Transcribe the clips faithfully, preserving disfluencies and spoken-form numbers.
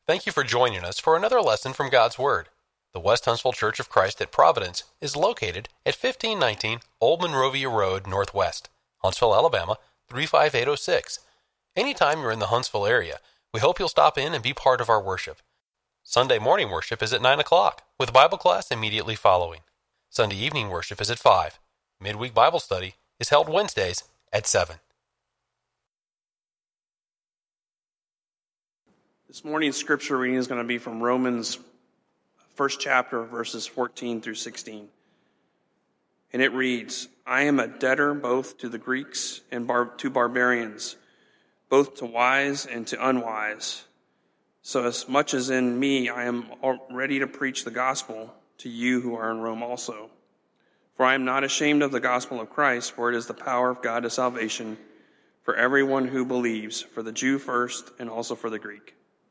Thank you for joining us for another lesson from God's Word. The West Huntsville Church of Christ at Providence is located at fifteen nineteen Old Monrovia Road Northwest, Huntsville, Alabama, three five eight oh six. Anytime you're in the Huntsville area, we hope you'll stop in and be part of our worship. Sunday morning worship is at nine o'clock, with Bible class immediately following. Sunday evening worship is at five. Midweek Bible study is held Wednesdays at seven. This morning's scripture reading is going to be from Romans first chapter, verses fourteen through sixteen. And it reads, I am a debtor both to the Greeks and bar- to barbarians, both to wise and to unwise. So as much as in me I am ready to preach the gospel to you who are in Rome also. For I am not ashamed of the gospel of Christ, for it is the power of God to salvation for everyone who believes, for the Jew first and also for the Greek.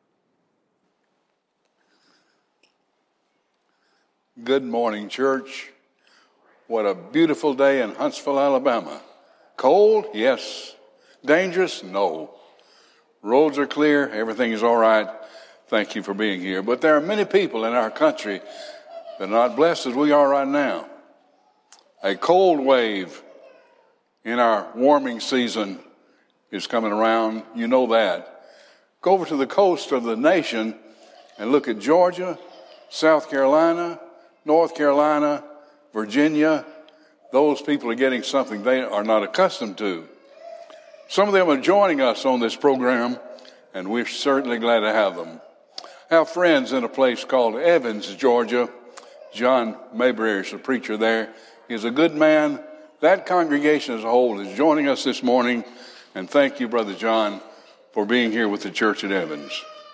Good morning, church. What a beautiful day in Huntsville, Alabama. Cold? Yes. Dangerous? No. Roads are clear. Everything is all right. Thank you for being here. But there are many people in our country that are not blessed as we are right now. A cold wave in our warming season is coming around. You know that. Go over to the coast of the nation and look at Georgia, South Carolina, North Carolina, Virginia. Those people are getting something they are not accustomed to. Some of them are joining us on this program, and we're certainly glad to have them. I have friends in a place called Evans, Georgia. John Mayberry is a preacher there. He's a good man. That congregation as a whole is joining us this morning, and thank you, Brother John, for being here with the church at Evans.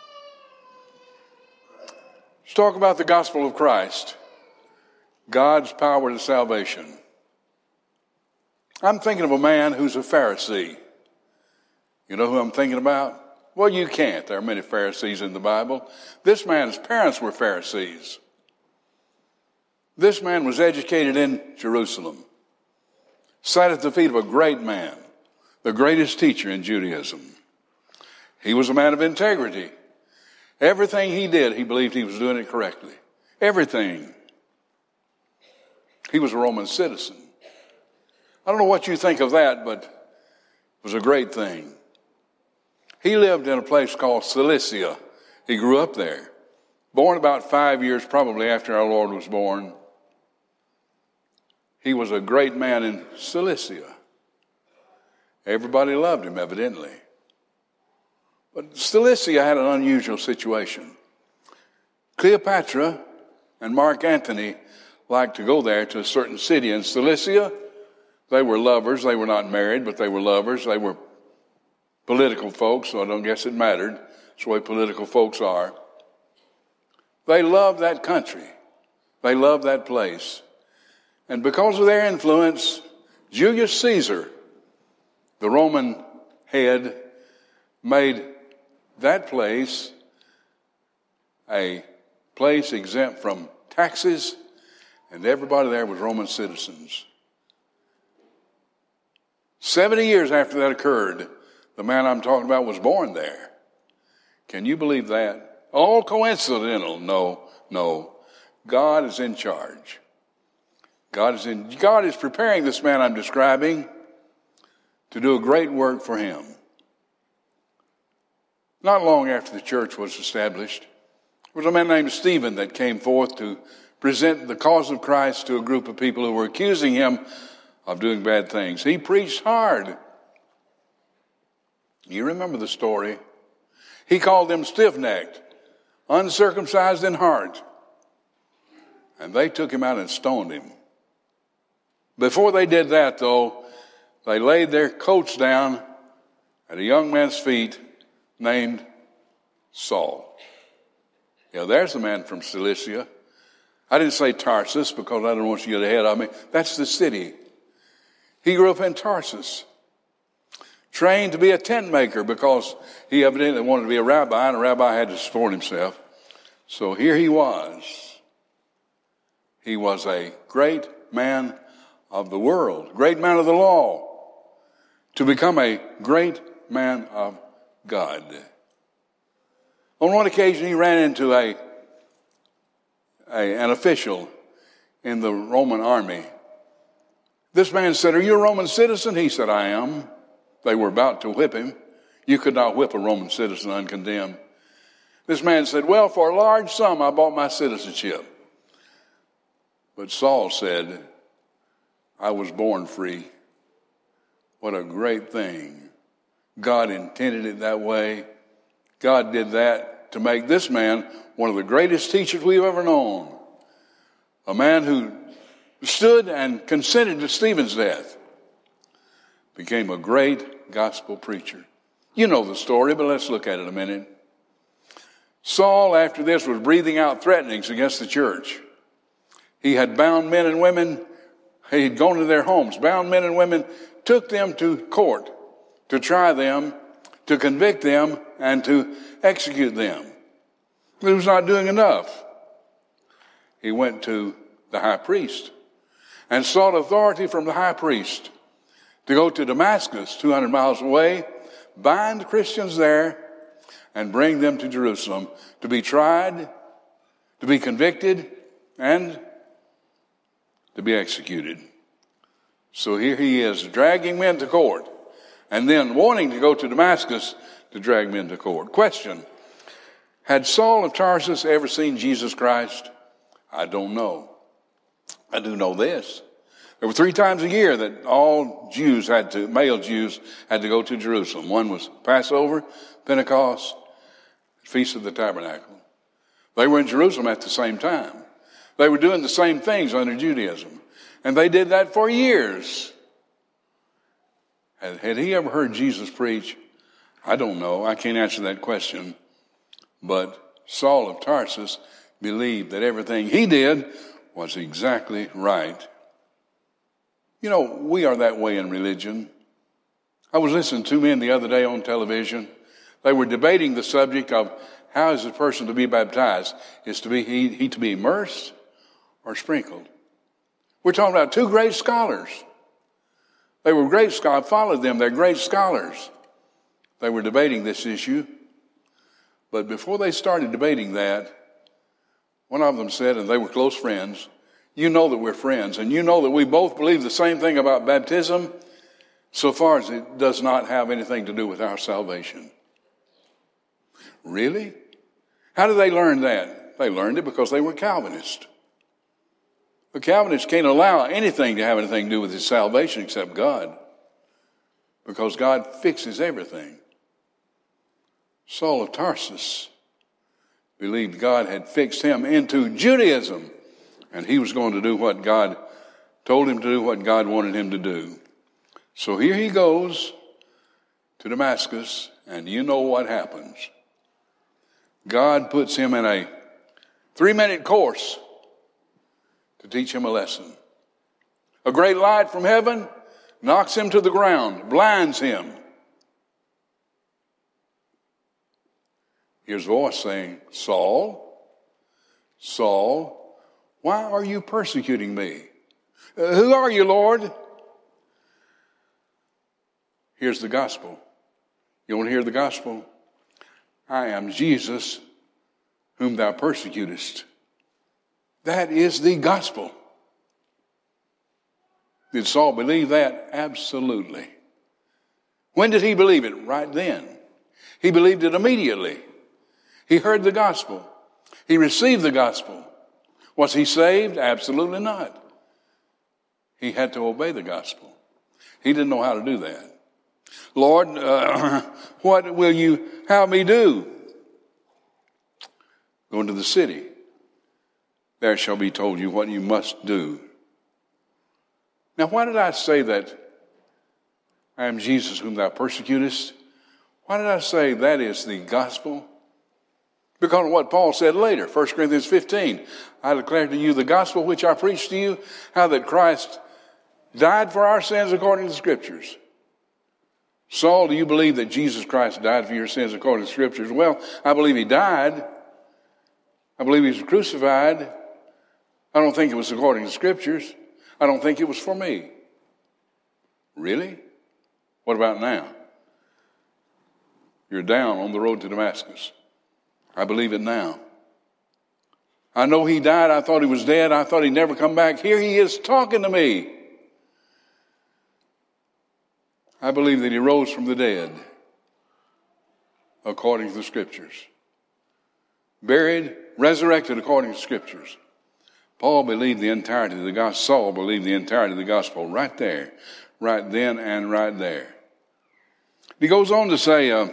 Let's talk about the gospel of Christ. God's power to salvation. I'm thinking of a man who's a Pharisee. You know who I'm thinking about? Well, you can't. There are many Pharisees in the Bible. This man's parents were Pharisees. This man was educated in Jerusalem. Sat at the feet of a great man, the greatest teacher in Judaism. He was a man of integrity. Everything he did, he believed he was doing it correctly. Everything. He was a Roman citizen. I don't know what you think of that, but it was a great thing. He lived in a place called Cilicia. He grew up there. Born about five years probably after our Lord was born. He was a great man in Cilicia. Everybody loved him, evidently. But Cilicia had an unusual situation. Cleopatra and Mark Antony liked to go there to a certain city in Cilicia. They were lovers. They were not married, but they were lovers. They were political folks, so I don't guess it mattered. That's the way political folks are. They loved that country. They loved that place. And because of their influence, Julius Caesar, the Roman head, made that place a place exempt from taxes, and everybody there was Roman citizens. Seventy years after that occurred, the man I'm talking about was born there. Can you believe that? All coincidental? No, no. God is in charge. God is in. God is preparing this man I'm describing to do a great work for him. Not long after the church was established, there was a man named Stephen that came forth to present the cause of Christ to a group of people who were accusing him of doing bad things. He preached hard. You remember the story. He called them stiff-necked, uncircumcised in heart. And they took him out and stoned him. Before they did that, though, they laid their coats down at a young man's feet named Saul. Yeah, there's the man from Cilicia. I didn't say Tarsus because I don't want you to get ahead of me. That's the city. He grew up in Tarsus. Trained to be a tent maker because he evidently wanted to be a rabbi, and a rabbi had to support himself. So here he was. He was a great man of the world, great man of the law, to become a great man of God. On one occasion, he ran into a, a an official in the Roman army. This man said, "Are you a Roman citizen?" He said, "I am." They were about to whip him. You could not whip a Roman citizen uncondemned. This man said, "Well, for a large sum, I bought my citizenship." But Saul said, "I was born free." What a great thing. God intended it that way. God did that to make this man one of the greatest teachers we've ever known. A man who stood and consented to Stephen's death became a great gospel preacher. You know the story, but let's look at it a minute. Saul, after this, was breathing out threatenings against the church. He had bound men and women. He had gone to their homes, bound men and women, took them to court to try them, to convict them, and to execute them. He was not doing enough. He went to the high priest and sought authority from the high priest to go to Damascus, two hundred miles away, bind Christians there, and bring them to Jerusalem to be tried, to be convicted, and to be executed. So here he is, dragging men to court, and then wanting to go to Damascus to drag men to court. Question: had Saul of Tarsus ever seen Jesus Christ? I don't know. I do know this. There were three times a year that all Jews had to, male Jews had to go to Jerusalem. One was Passover, Pentecost, Feast of the Tabernacle. They were in Jerusalem at the same time. They were doing the same things under Judaism. And they did that for years. Had, had he ever heard Jesus preach? I don't know. I can't answer that question. But Saul of Tarsus believed that everything he did was exactly right. You know, we are that way in religion. I was listening to two men the other day on television. They were debating the subject of how is a person to be baptized? Is to be he, he to be immersed or sprinkled? We're talking about two great scholars. They were great scholars. I followed them. They're great scholars. They were debating this issue. But before they started debating that, one of them said, and they were close friends, "You know that we're friends, and you know that we both believe the same thing about baptism, so far as it does not have anything to do with our salvation." Really? How did they learn that? They learned it because they were Calvinists. The Calvinists can't allow anything to have anything to do with his salvation except God, because God fixes everything. Saul of Tarsus believed God had fixed him into Judaism, and he was going to do what God told him to do, what God wanted him to do. So here he goes to Damascus, and you know what happens. God puts him in a three-minute course to teach him a lesson. A great light from heaven knocks him to the ground, blinds him. Here's a voice saying, "Saul, Saul, why are you persecuting me? Uh, who are you, Lord?" Here's the gospel. You want to hear the gospel? "I am Jesus, whom thou persecutest." That is the gospel. Did Saul believe that? Absolutely. When did he believe it? Right then. He believed it immediately. He heard the gospel. He received the gospel. Was he saved? Absolutely not. He had to obey the gospel. He didn't know how to do that. "Lord, uh, what will you have me do?" "Go into the city. There shall be told you what you must do." Now, why did I say that I am Jesus whom thou persecutest? Why did I say that is the gospel? Because of what Paul said later, First Corinthians fifteen. "I declare to you the gospel which I preached to you, how that Christ died for our sins according to the Scriptures." Saul, do you believe that Jesus Christ died for your sins according to the Scriptures? Well, I believe he died. I believe he was crucified. I don't think it was according to the Scriptures. I don't think it was for me. Really? What about now? You're down on the road to Damascus. I believe it now. I know he died. I thought he was dead. I thought he'd never come back. Here he is talking to me. I believe that he rose from the dead according to the Scriptures. Buried, resurrected according to the Scriptures. Paul believed the entirety of the gospel. Saul believed the entirety of the gospel right there, right then and right there. He goes on to say, uh,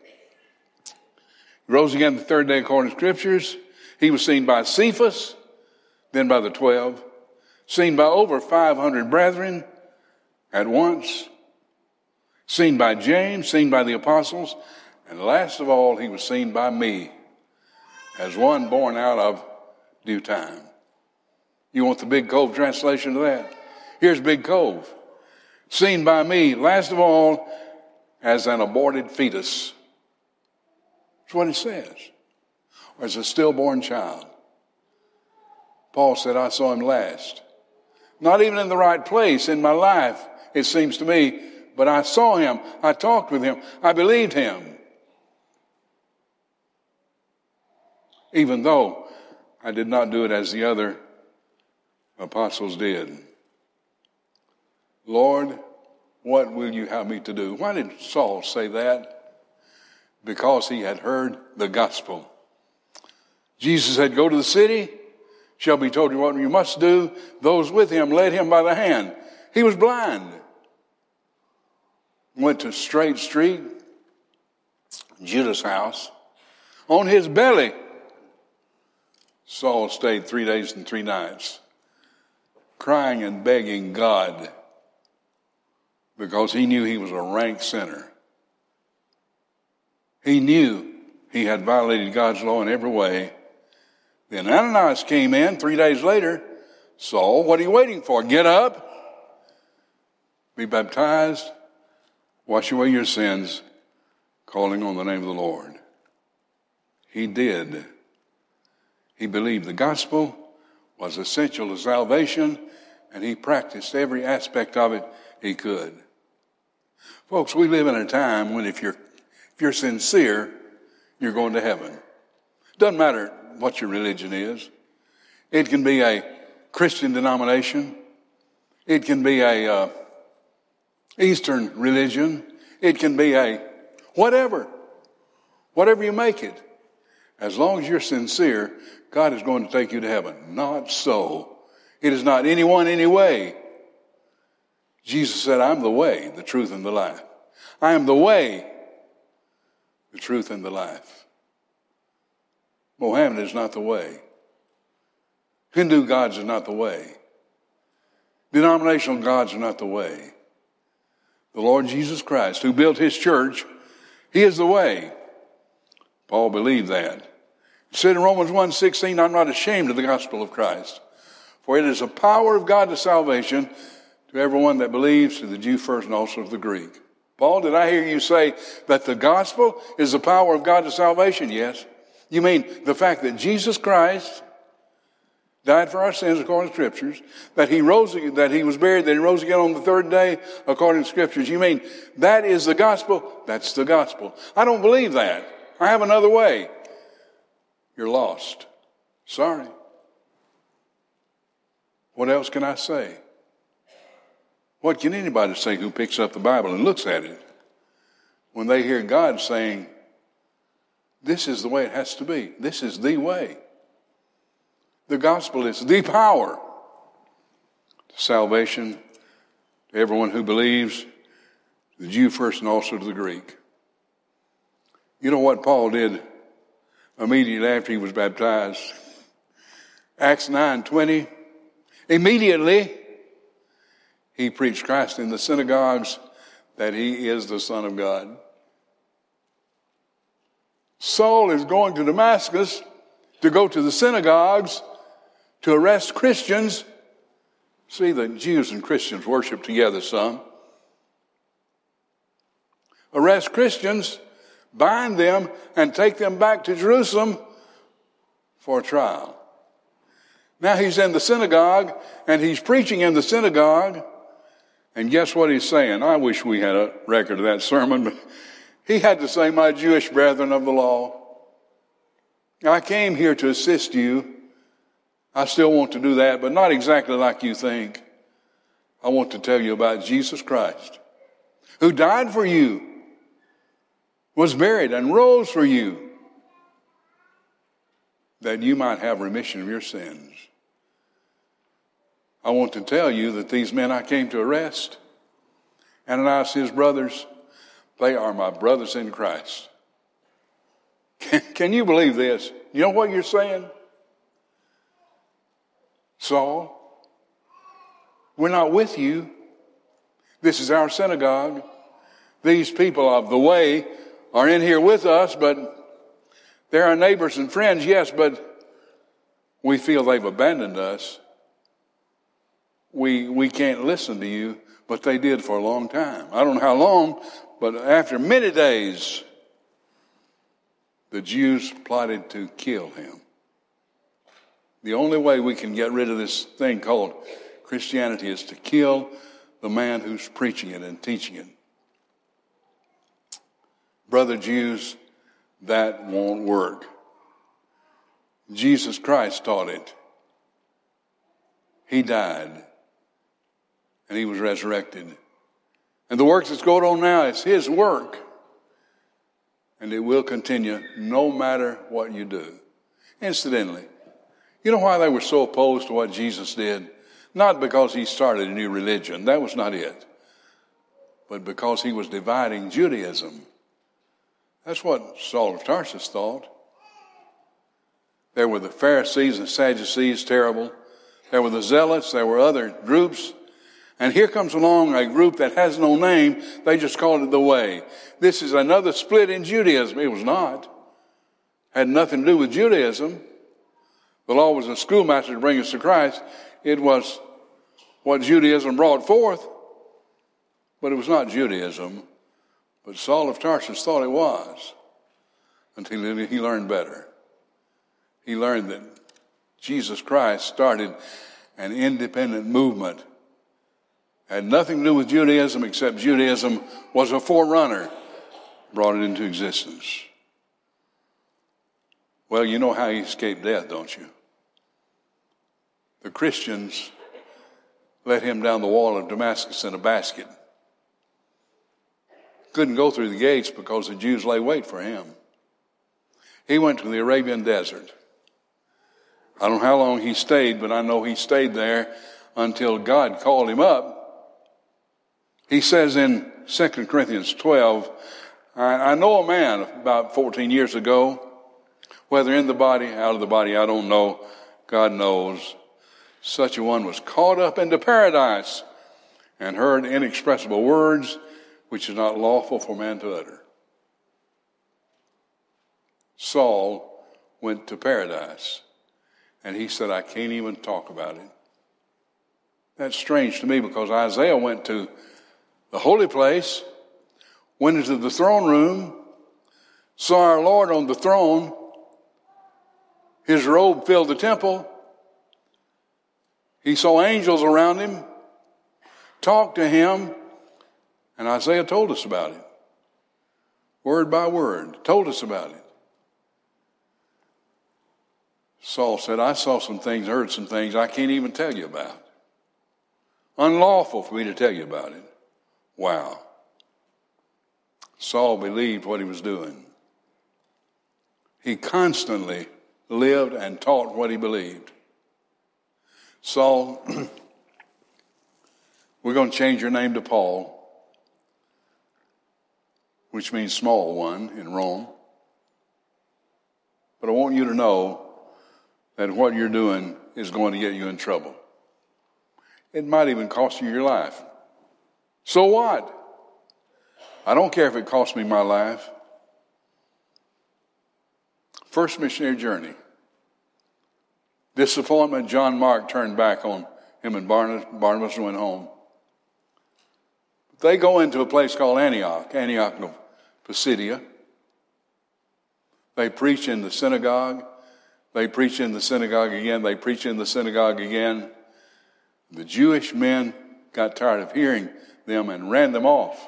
he rose again the third day according to Scriptures. He was seen by Cephas, then by the twelve, seen by over five hundred brethren at once, seen by James, seen by the apostles, and last of all, he was seen by me as one born out of due time. You want the Big Cove translation of that? Here's Big Cove. Seen by me, last of all, as an aborted fetus. That's what it says. Or as a stillborn child. Paul said, I saw him last. Not even in the right place in my life, it seems to me, but I saw him. I talked with him. I believed him. Even though I did not do it as the other apostles did. Lord, what will you have me to do? Why did Saul say that? Because he had heard the gospel. Jesus said, go to the city, shall be told you what you must do. Those with him led him by the hand. He was blind. Went to Straight Street, Judas' house. On his belly, Saul stayed three days and three nights, crying and begging God, because he knew he was a rank sinner. He knew he had violated God's law in every way. Then Ananias came in three days later. Saul, what are you waiting for? Get up, be baptized, wash away your sins, calling on the name of the Lord. He did. He believed the gospel was essential to salvation, and he practiced every aspect of it he could. Folks, we live in a time when if you're if you're sincere, you're going to heaven. Doesn't matter what your religion is. It can be a Christian denomination. It can be a uh, Eastern religion. It can be a whatever. Whatever you make it. As long as you're sincere, God is going to take you to heaven. Not so. It is not anyone, any way. Jesus said, I'm the way, the truth, and the life. I am the way, the truth, and the life. Mohammed is not the way. Hindu gods are not the way. Denominational gods are not the way. The Lord Jesus Christ, who built his church, he is the way. Paul believed that. He said in Romans one sixteen, I'm not ashamed of the gospel of Christ, for it is the power of God to salvation to everyone that believes, to the Jew first and also to the Greek. Paul, did I hear you say that the gospel is the power of God to salvation? Yes. You mean the fact that Jesus Christ died for our sins according to Scriptures, that he rose, that he was buried, that he rose again on the third day according to Scriptures. You mean that is the gospel? That's the gospel. I don't believe that. I have another way. You're lost. Sorry. What else can I say? What can anybody say who picks up the Bible and looks at it when they hear God saying, this is the way it has to be. This is the way. The gospel is the power to salvation to everyone who believes, the Jew first and also to the Greek. You know what Paul did immediately after he was baptized? Acts nine twenty. Immediately, he preached Christ in the synagogues, that he is the Son of God. Saul is going to Damascus to go to the synagogues to arrest Christians. See, the Jews and Christians worship together some. Arrest Christians, bind them, and take them back to Jerusalem for a trial. Now he's in the synagogue, and he's preaching in the synagogue, and guess what he's saying? I wish we had a record of that sermon, but he had to say, my Jewish brethren of the law. I came here to assist you. I still want to do that, but not exactly like you think. I want to tell you about Jesus Christ, who died for you, was buried, and rose for you, that you might have remission of your sins. I want to tell you that these men I came to arrest, Ananias, his brothers, they are my brothers in Christ. Can, can you believe this? You know what you're saying? Saul, we're not with you. This is our synagogue. These people of the way are in here with us, but they're our neighbors and friends, yes, but we feel they've abandoned us. We, we can't listen to you, but they did for a long time. I don't know how long, but after many days, the Jews plotted to kill him. The only way we can get rid of this thing called Christianity is to kill the man who's preaching it and teaching it. Brother Jews, that won't work. Jesus Christ taught it. He died, and he was resurrected. And the work that's going on now is his work. And it will continue no matter what you do. Incidentally, you know why they were so opposed to what Jesus did? Not because he started a new religion. That was not it. But because he was dividing Judaism. That's what Saul of Tarsus thought. There were the Pharisees and Sadducees, terrible. There were the Zealots. There were other groups. And here comes along a group that has no name. They just called it the Way. This is another split in Judaism. It was not. Had nothing to do with Judaism. The law was a schoolmaster to bring us to Christ. It was what Judaism brought forth. But it was not Judaism. But Saul of Tarsus thought it was. Until he learned better. He learned that Jesus Christ started an independent movement. Had nothing to do with Judaism except Judaism was a forerunner, brought it into existence. Well, you know how he escaped death, don't you? The Christians let him down the wall of Damascus in a basket. Couldn't go through the gates because the Jews lay wait for him. He went to the Arabian desert. I don't know how long he stayed, but I know he stayed there until God called him up. He says in Second Corinthians twelve, I, I know a man about fourteen years ago, whether in the body, out of the body, I don't know. God knows. Such a one was caught up into paradise and heard inexpressible words which is not lawful for man to utter. Saul went to paradise, and he said, I can't even talk about it. That's strange to me because Isaiah went to the holy place, went into the throne room, saw our Lord on the throne. His robe filled the temple. He saw angels around him, talked to him, and Isaiah told us about it. Word by word, told us about it. Saul said, I saw some things, heard some things I can't even tell you about. Unlawful for me to tell you about it. Wow. Saul believed what he was doing. He constantly lived and taught what he believed. Saul, we're going to change your name to Paul, which means small one in Rome. But I want you to know that what you're doing is going to get you in trouble. It might even cost you your life. So what? I don't care if it costs me my life. First missionary journey. Disappointment, John Mark turned back on him and Barnabas, Barnabas went home. They go into a place called Antioch, Antioch of Pisidia. They preach in the synagogue. They preach in the synagogue again. They preach in the synagogue again. The Jewish men got tired of hearing them and ran them off.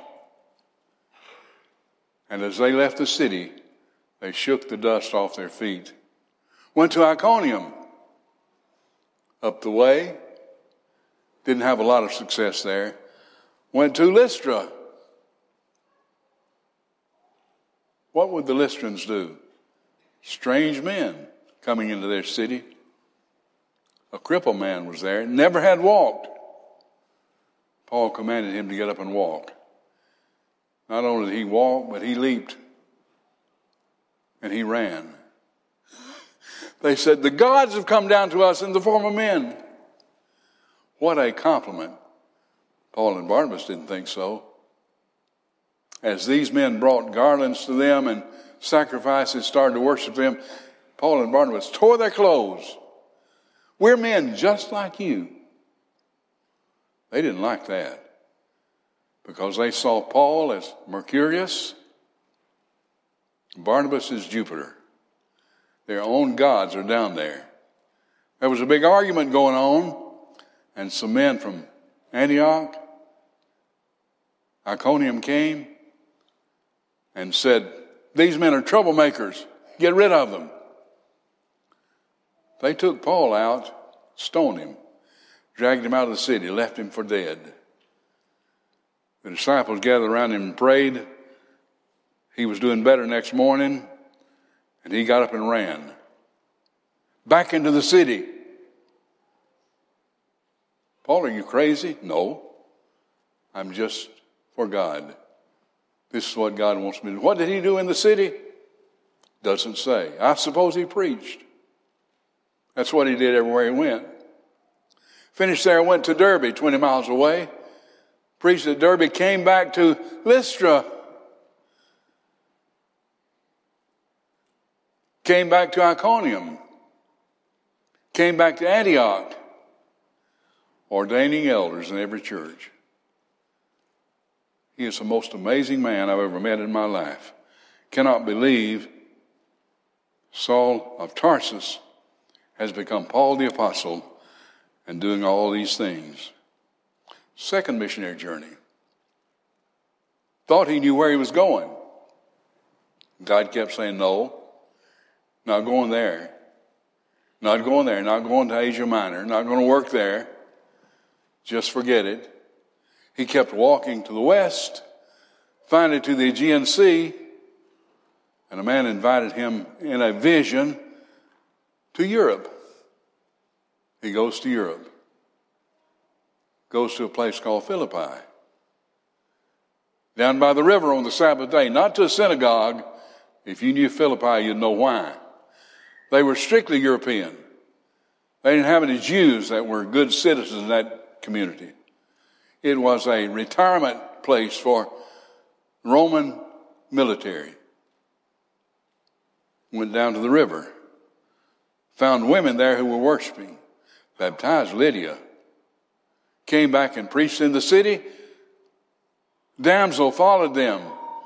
And as they left the city, they shook the dust off their feet Went to Iconium up the way. Didn't have a lot of success there. Went to Lystra. What would the Lystrans do? Strange men coming into their city. A crippled man was there, never had walked. Paul commanded him to get up and walk. Not only did he walk, but he leaped and he ran. They said, the gods have come down to us in the form of men. What a compliment. Paul and Barnabas didn't think so. As these men brought garlands to them and sacrifices, started to worship them, Paul and Barnabas tore their clothes. We're men just like you. They didn't like that because they saw Paul as Mercurius, Barnabas as Jupiter. Their own gods are down there. There was a big argument going on, and some men from Antioch, Iconium came and said, these men are troublemakers. Get rid of them. They took Paul out, stoned him, dragged him out of the city, left him for dead. The disciples gathered around him and prayed. He was doing better next morning, and he got up and ran back into the city. Paul, are you crazy? No. I'm just for God. This is what God wants me to do. What did he do in the city? Doesn't say. I suppose he preached. That's what he did everywhere he went. Finished there, went to Derbe, twenty miles away. Preached at Derbe, came back to Lystra. Came back to Iconium. Came back to Antioch. Ordaining elders in every church. He is the most amazing man I've ever met in my life. Cannot believe Saul of Tarsus has become Paul the Apostle and doing all these things. Second missionary journey. Thought he knew where he was going. God kept saying, no, not going there. Not going there, not going to Asia Minor, not going to work there. Just forget it. He kept walking to the west, finally to the Aegean Sea, and a man invited him in a vision to Europe. He goes to Europe. Goes to a place called Philippi. Down by the river on the Sabbath day, not to a synagogue. If you knew Philippi, you'd know why. They were strictly European. They didn't have any Jews that were good citizens in that community. It was a retirement place for Roman military. Went down to the river. Found women there who were worshiping. Baptized Lydia. Came back and preached in the city. Damsel followed them.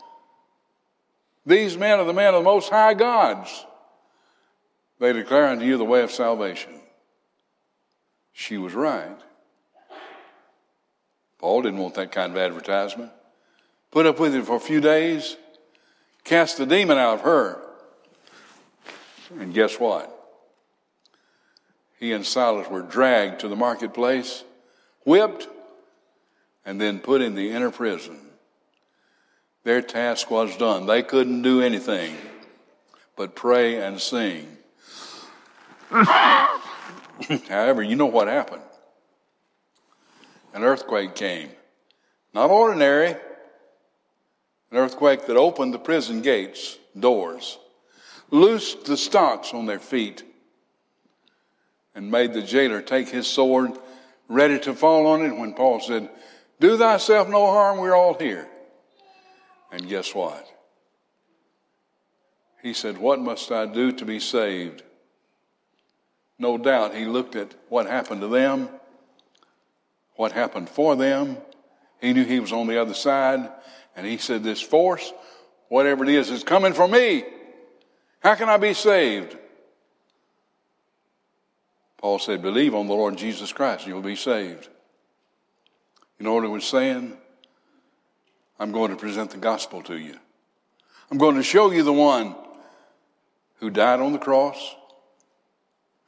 These men are the men of the Most High gods. They declare unto you the way of salvation. She was right. Paul didn't want that kind of advertisement. Put up with it for a few days. Cast the demon out of her. And guess what? He and Silas were dragged to the marketplace, whipped, and then put in the inner prison. Their task was done. They couldn't do anything but pray and sing. However, you know what happened. An earthquake came. Not ordinary. An earthquake that opened the prison gates, doors, loosed the stocks on their feet, and made the jailer take his sword, ready to fall on it when Paul said, do thyself no harm, we're all here. And guess what? He said, what must I do to be saved? No doubt he looked at what happened to them, what happened for them. He knew he was on the other side, and he said, this force, whatever it is, is coming for me. How can I be saved? Paul said, believe on the Lord Jesus Christ, and you'll be saved. You know what he was saying? I'm going to present the gospel to you. I'm going to show you the one who died on the cross,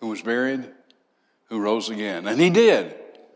who was buried, who rose again. And he did.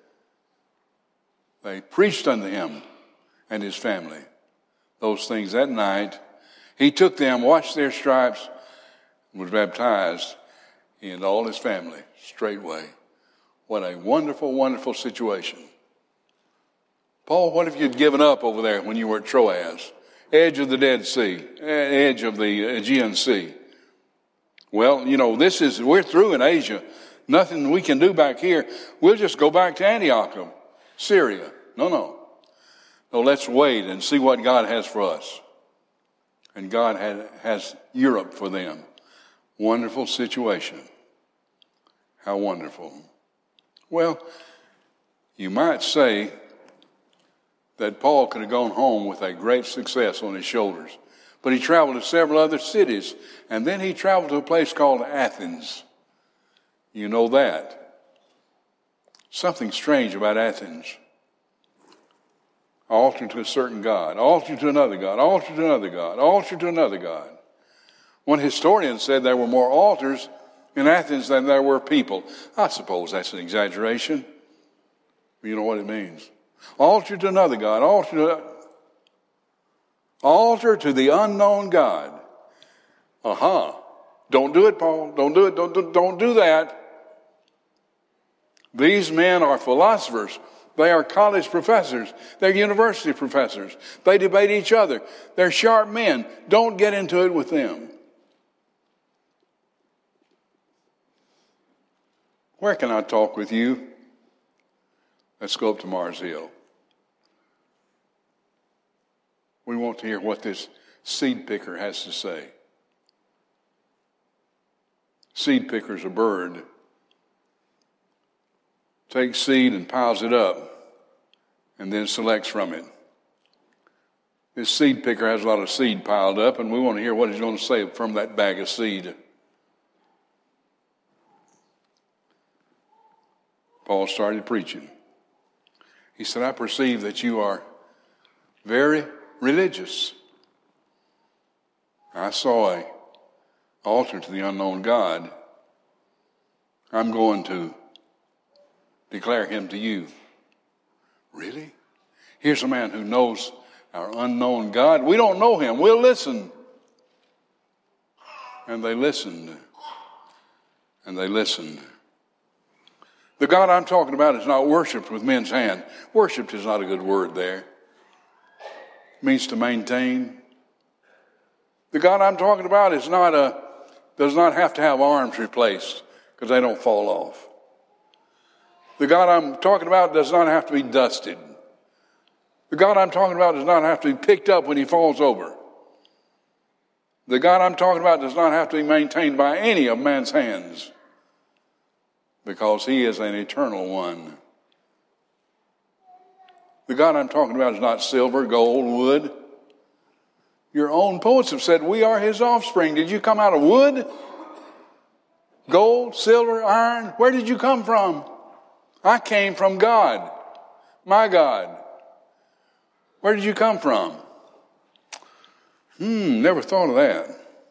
They preached unto him and his family those things that night. He took them, washed their stripes, and was baptized, he and all his family straightway. What a wonderful, wonderful situation. Paul, what if you'd given up over there when you were at Troas, edge of the Dead Sea, edge of the Aegean Sea? Well, you know, this is, we're through in Asia. Nothing we can do back here. We'll just go back to Antioch, Syria. No, no. No, let's wait and see what God has for us. And God had, has Europe for them. Wonderful situation. How wonderful. Well, you might say that Paul could have gone home with a great success on his shoulders. But he traveled to several other cities. And then he traveled to a place called Athens. You know that. Something strange about Athens. Altar to a certain god, altar to another god, altar to another god, altar to another god. One historian said there were more altars in Athens than there were people. I suppose that's an exaggeration. But you know what it means. Altar to another god, altar to, altar to the unknown God. Uh-huh. Don't do it, Paul. Don't do it. Don't, don't, don't do that. These men are philosophers. They are college professors. They're university professors. They debate each other. They're sharp men. Don't get into it with them. Where can I talk with you? Let's go up to Mars Hill. We want to hear what this seed picker has to say. Seed picker's a bird. Takes seed and piles it up and then selects from it. This seed picker has a lot of seed piled up, and we want to hear what he's going to say from that bag of seed. Paul started preaching. He said, I perceive that you are very religious. I saw an altar to the unknown God. I'm going to declare him to you. Really? Here's a man who knows our unknown God. We don't know him. We'll listen. And they listened. And they listened. The God I'm talking about is not worshipped with men's hand. Worshipped is not a good word there. It means to maintain. The God I'm talking about is not a, does not have to have arms replaced because they don't fall off. The God I'm talking about does not have to be dusted. The God I'm talking about does not have to be picked up when he falls over. The God I'm talking about does not have to be maintained by any of man's hands because he is an eternal one. The God I'm talking about is not silver, gold, wood. Your own poets have said, we are his offspring. Did you come out of wood? Gold, silver, iron? Where did you come from? I came from God, my God. Where did you come from? Hmm, never thought of that.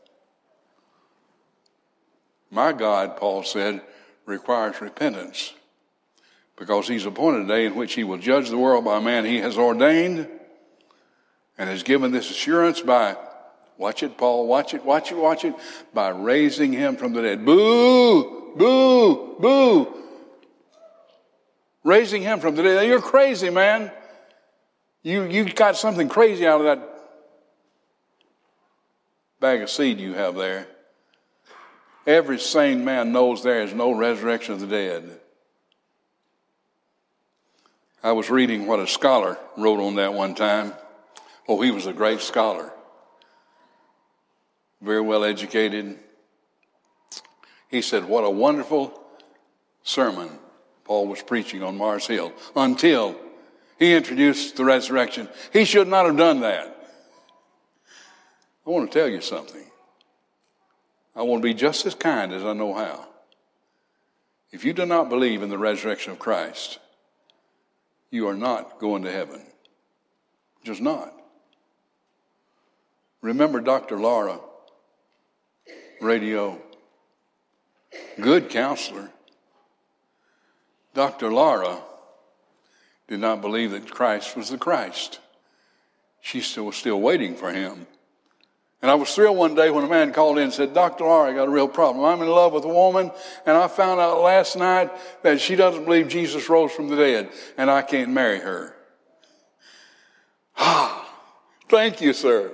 My God, Paul said, requires repentance because he's appointed a day in which he will judge the world by a man he has ordained and has given this assurance by, watch it, Paul, watch it, watch it, watch it, by raising him from the dead. Boo, boo, boo. Raising him from the dead. You're crazy, man. You, you got something crazy out of that bag of seed you have there. Every sane man knows there is no resurrection of the dead. I was reading what a scholar wrote on that one time. Oh, he was a great scholar. Very well educated. He said, what a wonderful sermon Paul was preaching on Mars Hill until he introduced the resurrection. He should not have done that. I want to tell you something. I want to be just as kind as I know how. If you do not believe in the resurrection of Christ, you are not going to heaven. Just not. Remember Doctor Laura, radio. good counselor. Doctor Laura did not believe that Christ was the Christ. She still was still waiting for him. And I was thrilled one day when a man called in and said, Doctor Laura, I got a real problem. I'm in love with a woman, and I found out last night that she doesn't believe Jesus rose from the dead, and I can't marry her. Ah, thank you, sir.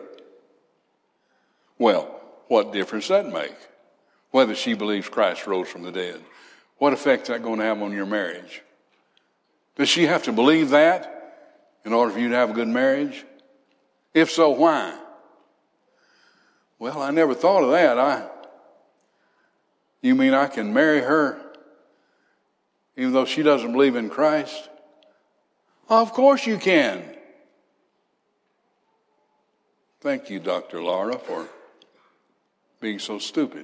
Well, what difference does that make? Whether she believes Christ rose from the dead. What effect is that going to have on your marriage? Does she have to believe that in order for you to have a good marriage? If so, why? Well, I never thought of that. I, you mean I can marry her even though she doesn't believe in Christ? Of course you can. Thank you, Doctor Laura, for being so stupid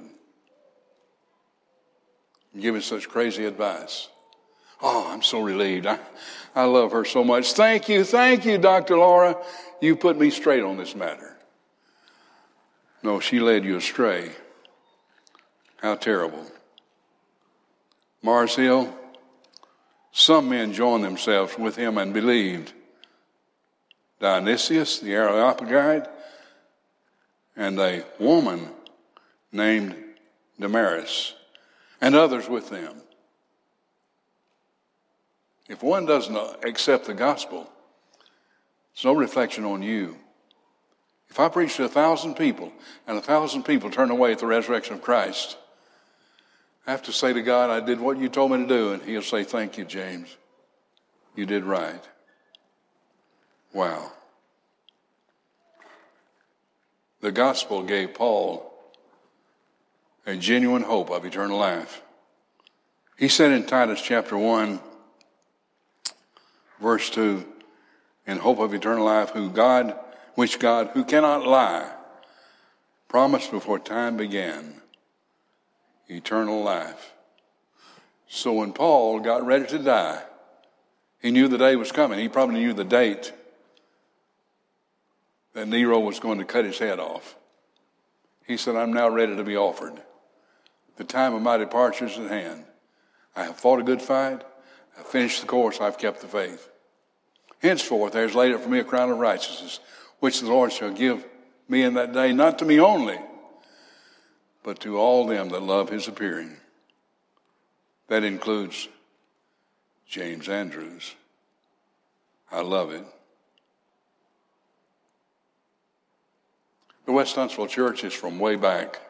and giving such crazy advice. Oh, I'm so relieved. I, I love her so much. Thank you, thank you, Doctor Laura. You put me straight on this matter. No, she led you astray. How terrible. Mars Hill, some men joined themselves with him and believed. Dionysius, the Areopagite, and a woman named Damaris, and others with them. If one doesn't accept the gospel, it's no reflection on you. If I preach to a thousand people and a thousand people turn away at the resurrection of Christ, I have to say to God, I did what you told me to do, and he'll say, thank you, James. You did right. Wow. The gospel gave Paul a genuine hope of eternal life. He said in Titus chapter one, verse two, in hope of eternal life, who God, which God, who cannot lie, promised before time began, eternal life. So when Paul got ready to die, he knew the day was coming. He probably knew the date that Nero was going to cut his head off. He said, I'm now ready to be offered. The time of my departure is at hand. I have fought a good fight. I've finished the course. I've kept the faith. Henceforth, there is laid up for me a crown of righteousness, which the Lord shall give me in that day, not to me only, but to all them that love his appearing. That includes James Andrews. I love it. The West Huntsville Church is from way back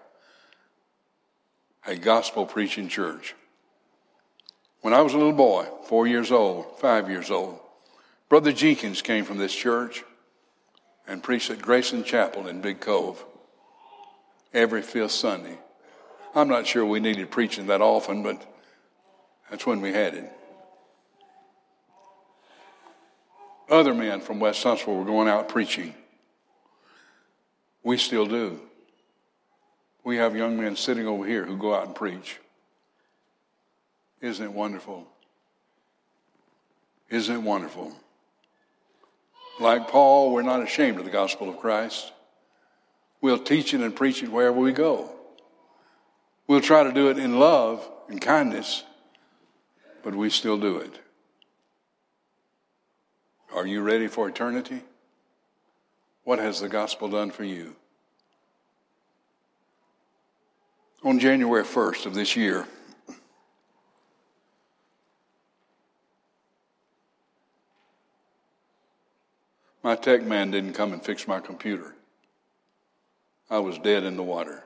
a gospel preaching church. When I was a little boy, four years old, five years old, Brother Jenkins came from this church and preached at Grayson Chapel in Big Cove every fifth Sunday. I'm not sure we needed preaching that often, but that's when we had it. Other men from West Huntsville were going out preaching. We still do. We have young men sitting over here who go out and preach. Isn't it wonderful? Isn't it wonderful? Like Paul, we're not ashamed of the gospel of Christ. We'll teach it and preach it wherever we go. We'll try to do it in love and kindness, but we still do it. Are you ready for eternity? What has the gospel done for you? On January first of this year, my tech man didn't come and fix my computer. I was dead in the water.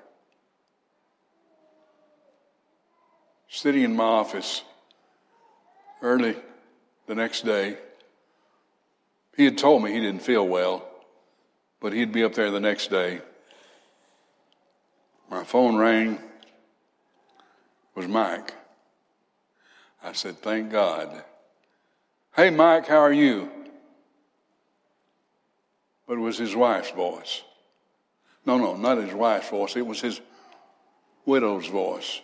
Sitting in my office early the next day, he had told me he didn't feel well, but he'd be up there the next day. My phone rang. It was Mike. I said, thank God. Hey, Mike, how are you? But it was his wife's voice. No, no, not his wife's voice. It was his widow's voice.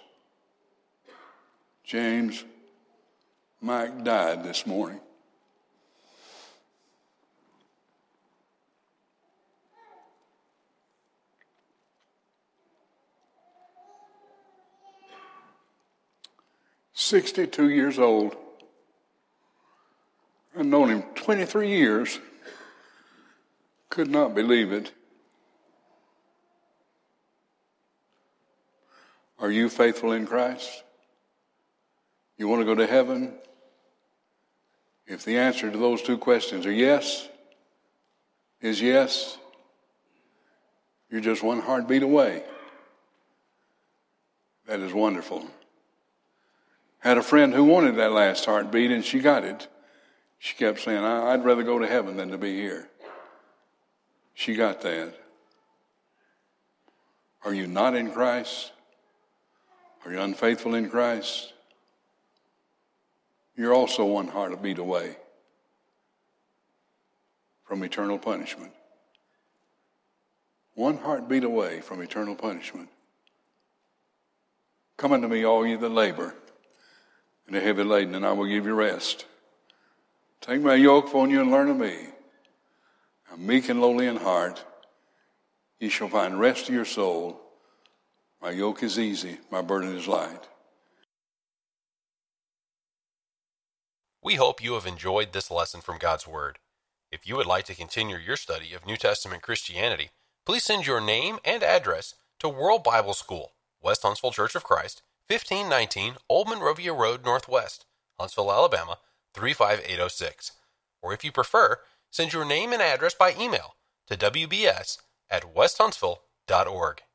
James, Mike died this morning. sixty-two years old. I've known him twenty-three years. Could not believe it. Are you faithful in Christ? You want to go to heaven? If the answer to those two questions are yes, is yes, you're just one heartbeat away. That is wonderful. Had a friend who wanted that last heartbeat, and she got it. She kept saying, I'd rather go to heaven than to be here. She got that. Are you not in Christ? Are you unfaithful in Christ? You're also one heartbeat away from eternal punishment. One heartbeat away from eternal punishment. Come unto me, all ye that labor and are heavy laden, and I will give you rest. Take my yoke upon you and learn of me. I'm meek and lowly in heart. Ye shall find rest to your soul. My yoke is easy, my burden is light. We hope you have enjoyed this lesson from God's Word. If you would like to continue your study of New Testament Christianity, please send your name and address to World Bible School, West Huntsville Church of Christ, fifteen nineteen Old Monrovia Road Northwest, Huntsville, Alabama, three five eight oh six. Or if you prefer, send your name and address by email to w b s at west huntsville dot org.